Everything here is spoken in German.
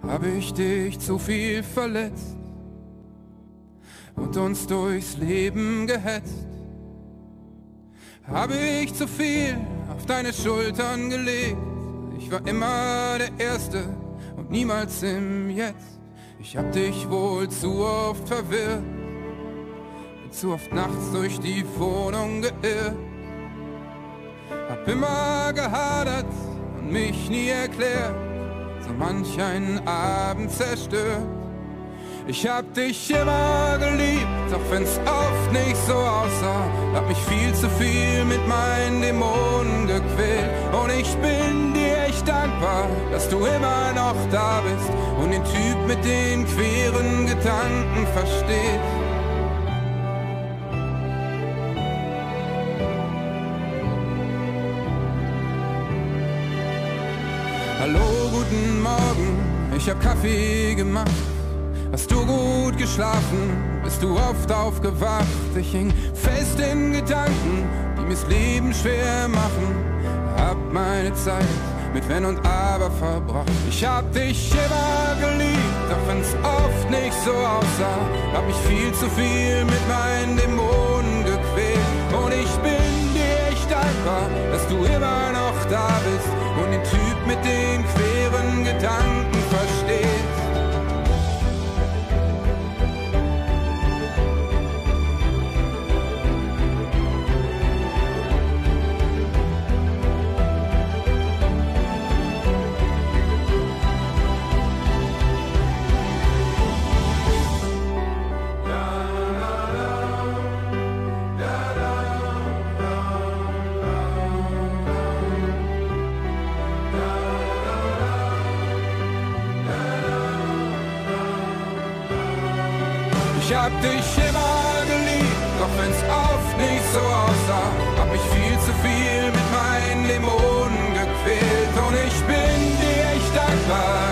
Habe ich dich zu viel verletzt und uns durchs Leben gehetzt? Habe ich zu viel auf deine Schultern gelegt? Ich war immer der Erste und niemals im Jetzt. Ich hab dich wohl zu oft verwirrt, bin zu oft nachts durch die Wohnung geirrt. Hab immer gehadert und mich nie erklärt, so manch einen Abend zerstört. Ich hab dich immer geliebt, auch wenn's oft nicht so aussah. Hab mich viel zu viel mit meinen Dämonen gequält. Und ich bin dir echt dankbar, dass du immer noch da bist und den Typ mit den queren Gedanken verstehst. Hallo, guten Morgen, ich hab Kaffee gemacht. Hast du gut geschlafen? Bist du oft aufgewacht? Ich hing fest in Gedanken, die mir's Leben schwer machen. Hab meine Zeit mit Wenn und Aber verbracht. Ich hab dich immer geliebt, auch wenn's oft nicht so aussah. Hab mich viel zu viel mit meinen Dämonen gequält. Und ich bin dir echt dankbar, dass du immer noch da bist und den Typ mit den queren Gedanken verstehst. Ich hab dich immer geliebt, doch wenn's oft nicht so aussah. Hab mich viel zu viel mit meinen Dämonen gequält. Und ich bin dir echt dankbar,